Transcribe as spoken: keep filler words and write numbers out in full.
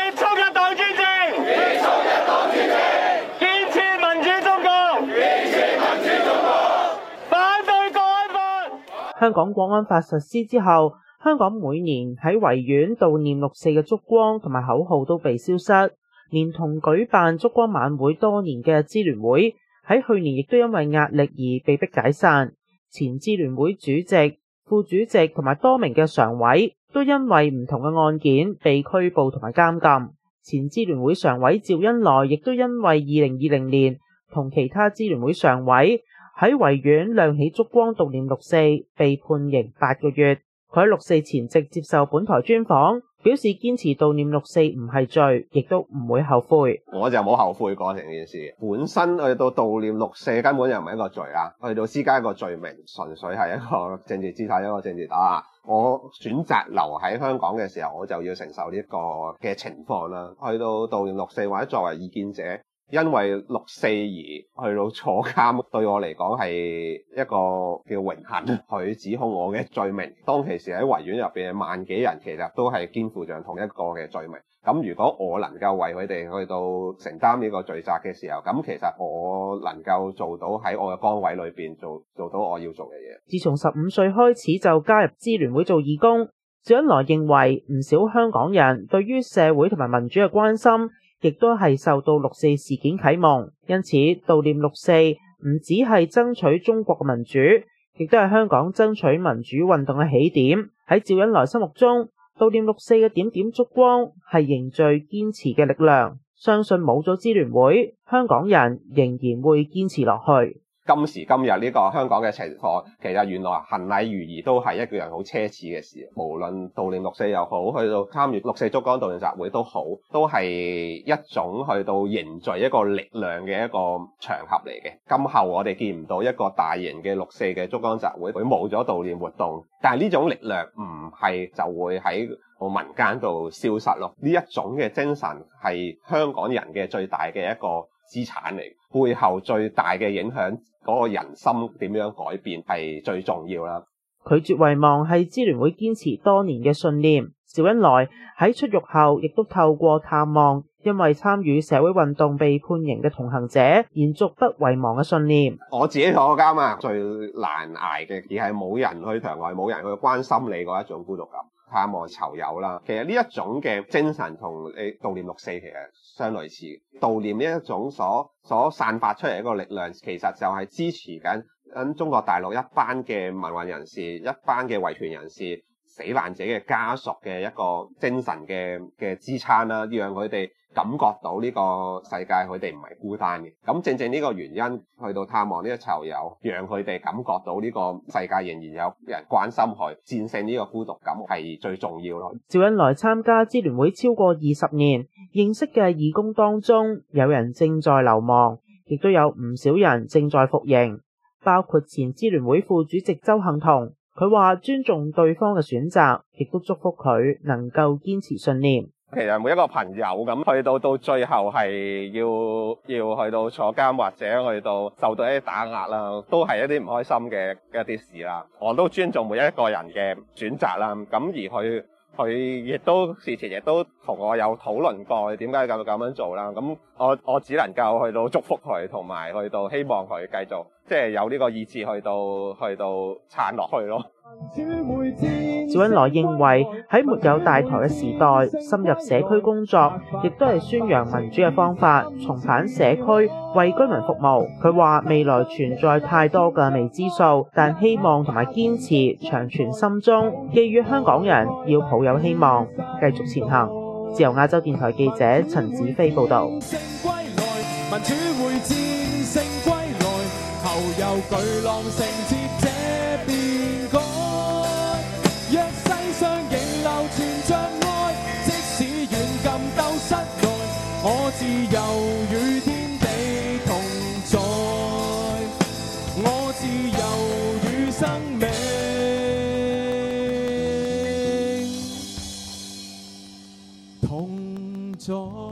結束一黨專政，結束一黨專政，建設民主中國，建設民主中國，反對國安法。 香港國安法實施之後，香港每年喺維園悼念六四嘅燭光同埋口號都被消失，連同舉辦燭光晚會多年嘅支聯會喺去年亦都因為壓力而被迫解散。前支聯會主席、副主席同埋多名嘅常委都因為唔同嘅案件被拘捕同埋監禁。前支聯會常委趙恩來亦都因為二零二零年同其他支聯會常委喺維園亮起燭光悼念六四，被判刑八個月。佢喺六四前夕接受本台專訪，表示堅持悼念六四唔係罪，亦都唔會後悔。 我就冇後悔過成件事，本身去到悼念六四根本就唔係一個罪啦，去到施加一個罪名，純粹係一個政治姿態，一個政治打壓。我選擇留喺香港嘅時候，我就要承受呢個嘅情況啦。去到悼念六四或者作為異見者，因為六四而去到坐監，對我嚟講係一個叫榮幸。佢指控我嘅罪名，當其時喺維園入邊嘅萬幾人，其實都係肩負着同一個嘅罪名。咁如果我能夠為佢哋去到承擔呢個罪責嘅時候，咁其實我能夠做到喺我嘅崗位裏邊做做到我要做嘅嘢。 自從十五歲開始就加入支聯會做義工，趙恩來認為唔少香港人對於社會同埋民主嘅關心，亦都係受到六四事件啟蒙，因此悼念六四唔只係爭取中國嘅民主，亦都係香港爭取民主運動嘅起點。喺趙恩來心目中，悼念六四嘅點點燭光係凝聚堅持嘅力量，相信冇咗支聯會，香港人仍然會堅持落去。 今時今日呢個香港嘅情況，其實原來行禮如儀都係一樣好奢侈嘅事。無論悼念六四又好，去到參與六四燭光悼念集會都好，都係一種去到凝聚一個力量嘅一個場合嚟嘅。今後我哋見唔到一個大型嘅六四嘅燭光集會，佢冇咗悼念活動，但係呢種力量唔係就會喺民間度消失咯。呢一種嘅精神係香港人嘅最大嘅一個資產嚟，背後最大嘅影響嗰個人心點樣改變係最重要啦。 拒絕遺忘係支聯會堅持多年嘅信念。趙恩來喺出獄後亦都透過探望因為參與社會運動被判刑嘅同行者，延續不遺忘嘅信念。 我自己坐監啊，最難捱嘅而係冇人去場外，冇人去關心你嗰一種孤獨感。探望囚友啦，其實呢一種嘅精神同你悼念六四其實相類似。悼念呢一種所所散發出嚟一個力量，其實就係支持緊緊中國大陸一班嘅民運人士、一班嘅維權人士、死難者嘅家屬嘅一個精神嘅嘅支撐啦，讓佢哋感覺到呢個世界佢哋唔係孤單嘅。咁正正呢個原因，去到探望呢個囚友，讓佢哋感覺到呢個世界仍然有人關心佢，戰勝呢個孤獨感係最重要咯。 趙恩來參加支聯會超過二十年，認識嘅義工當中，有人正在流亡，亦都有唔少人正在服刑，包括前支聯會副主席周幸彤。佢話尊重對方嘅選擇，亦都祝福佢能夠堅持信念。 其實每一個朋友咁去到到最後係要要去到坐監或者去到受到一啲打壓啦，都係一啲唔開心嘅一啲事啦。我都尊重每一個人嘅選擇啦。咁而佢佢亦都事前亦都同我有討論過點解咁咁樣做啦。咁我我只能夠去到祝福佢，同埋去到希望佢繼續即係有呢個意志去到去到撐落去咯。 趙恩來認為喺沒有大台嘅時代，深入社區工作亦都係宣揚民主嘅方法，重返社區為居民服務。佢話未來存在太多嘅未知數，但希望同埋堅持長存心中，寄予香港人要抱有希望，繼續前行。自由亞洲電台記者陳子飛報道。 我自由與天地同在，我自由與生命同在。